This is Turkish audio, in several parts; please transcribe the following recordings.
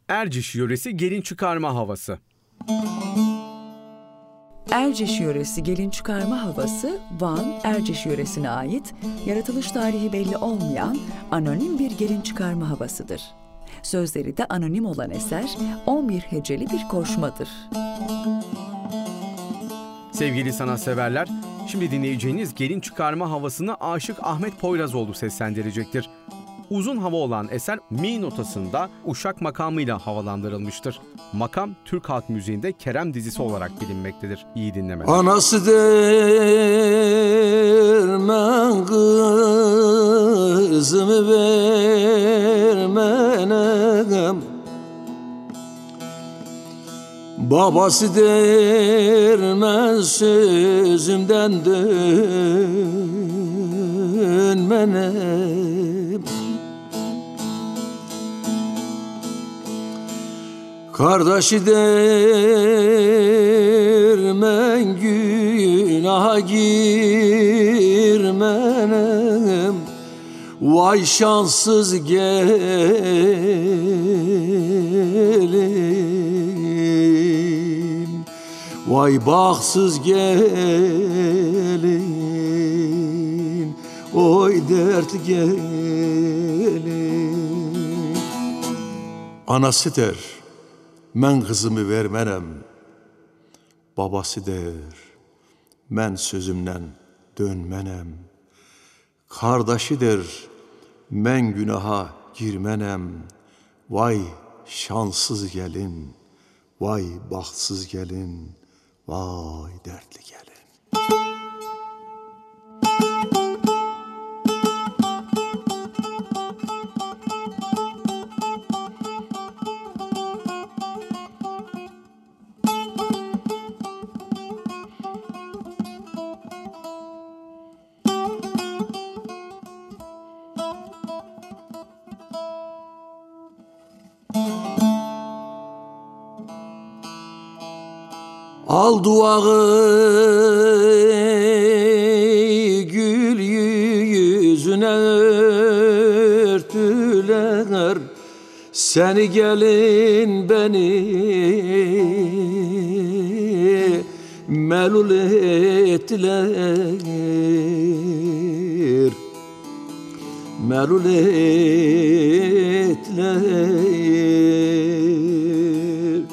Erciş yöresi gelin çıkarma havası. Erciş yöresi gelin çıkarma havası, Van, Erciş yöresine ait, yaratılış tarihi belli olmayan anonim bir gelin çıkarma havasıdır. Sözleri de anonim olan eser, 11 heceli bir koşmadır. Sevgili sanatseverler, şimdi dinleyeceğiniz gelin çıkarma havasını Aşık Ahmet Poyrazoğlu seslendirecektir. Uzun hava olan eser mi notasında uşak makamıyla havalandırılmıştır. Makam, Türk halk müziğinde Kerem dizisi olarak bilinmektedir. İyi dinlemeler. Anası dermen kızımı vermenem, babası dermen sözümden dönmenem. Kardeşi dermen günaha girmenem, vay şanssız gelin, vay bahtsız gelin, oy dert gelin. Anası der, men kızımı vermenem, babası der, men sözümden dönmenem. Kardeşi der, men günaha girmenem, vay şanssız gelin, vay bahtsız gelin, vay dertli gelin. Al duağı gül yüzüne örtüler, seni gelin beni melul ettiler, melul ettiler.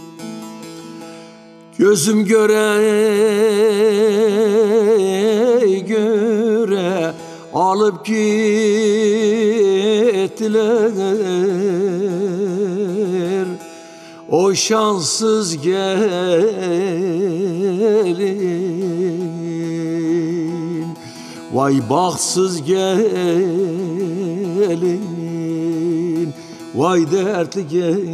Gözüm göre göre alıp gittiler, o şanssız gelin, vay bahtsız gelin, vay dertli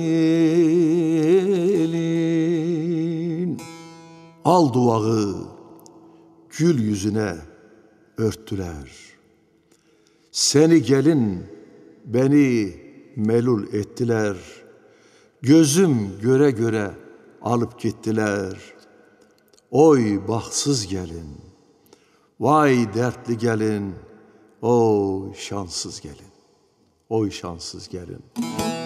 gelin. Al duağı gül yüzüne örttüler, seni gelin beni melul ettiler, gözüm göre göre alıp gittiler, oy bahtsız gelin, vay dertli gelin, oy şanssız gelin, oy şanssız gelin.